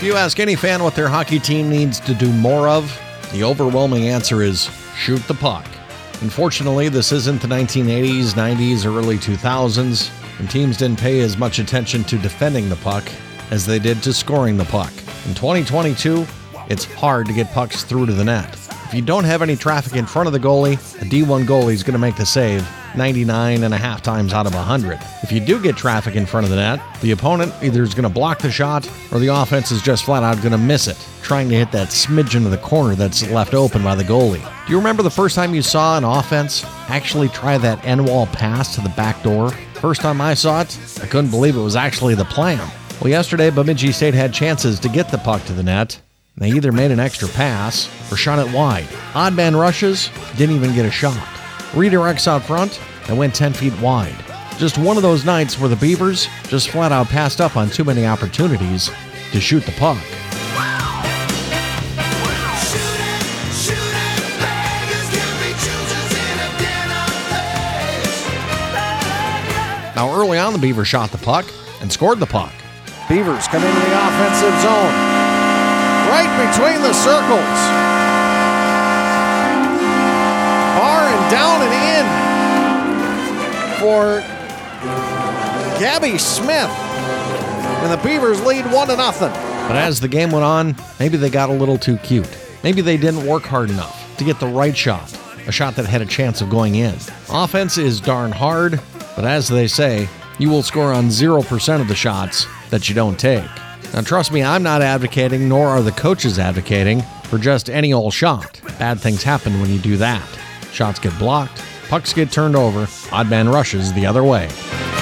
If you ask any fan what their hockey team needs to do more of, the overwhelming answer is shoot the puck. Unfortunately, this isn't the 1980s, 90s, or early 2000s, and teams didn't pay as much attention to defending the puck as they did to scoring the puck. In 2022, it's hard to get pucks through to the net. If you don't have any traffic in front of the goalie, a D1 goalie is going to make the save 99.5 times out of 100. If you do get traffic in front of the net, the opponent either is going to block the shot or the offense is just flat out going to miss it, trying to hit that smidgen of the corner that's left open by the goalie. Do you remember the first time you saw an offense actually try that end wall pass to the back door? First time I saw it, I couldn't believe it was actually the plan. Well, yesterday, Bemidji State had chances to get the puck to the net. They either made an extra pass or shot it wide. Odd man rushes, didn't even get a shot. Redirects out front, and went 10 feet wide. Just one of those nights where the Beavers just flat out passed up on too many opportunities to shoot the puck. Now early on, the Beavers shot the puck and scored the puck. Beavers come into the offensive zone. Right between the circles. Far and down and in for Gabby Smith. And the Beavers lead 1-0. But as the game went on, maybe they got a little too cute. Maybe they didn't work hard enough to get the right shot, a shot that had a chance of going in. Offense is darn hard, but as they say, you will score on 0% of the shots that you don't take. Now trust me, I'm not advocating, nor are the coaches advocating, for just any old shot. Bad things happen when you do that. Shots get blocked, pucks get turned over, odd man rushes the other way.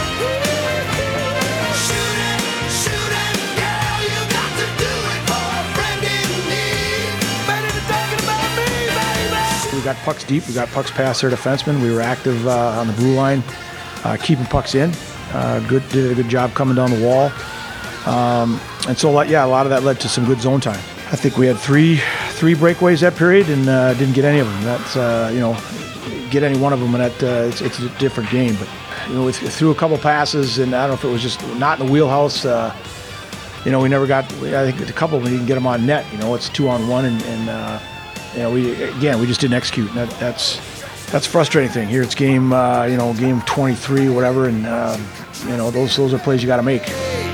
We got pucks deep, we got pucks past their defensemen. We were active on the blue line, keeping pucks in. Did a good job coming down the wall. And so, a lot of that led to some good zone time. I think we had three breakaways that period and didn't get any of them. That's, get any one of them, and it's a different game. But, we threw a couple passes, and I don't know if it was just not in the wheelhouse. We never got, I think a couple of them, you can get them on net. It's 2-on-1, and we just didn't execute. And that's a frustrating thing. Here it's game 23 or whatever, and those are plays you got to make.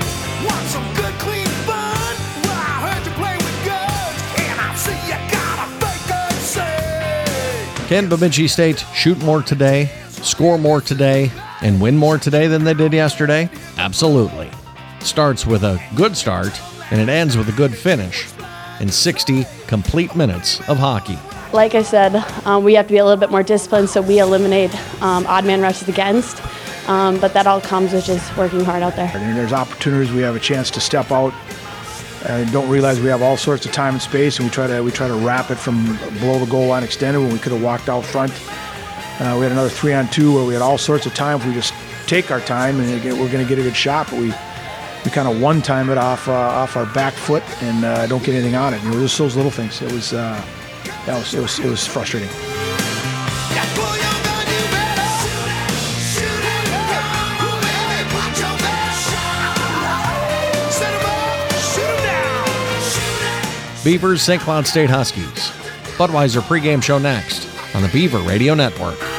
Can Bemidji State shoot more today, score more today, and win more today than they did yesterday? Absolutely. Starts with a good start, and it ends with a good finish in 60 complete minutes of hockey. Like I said, we have to be a little bit more disciplined, so we eliminate odd man rushes against. But that all comes with just working hard out there. And there's opportunities we have a chance to step out. Don't realize we have all sorts of time and space, and we try to wrap it from below the goal line extended when we could have walked out front. We had another 3-on-2 where we had all sorts of time. If we just take our time, and we're going to get a good shot, but we kind of one-time it off our back foot and don't get anything on it. Just those little things. It was frustrating. Beavers, St. Cloud State Huskies. Budweiser pregame show next on the Beaver Radio Network.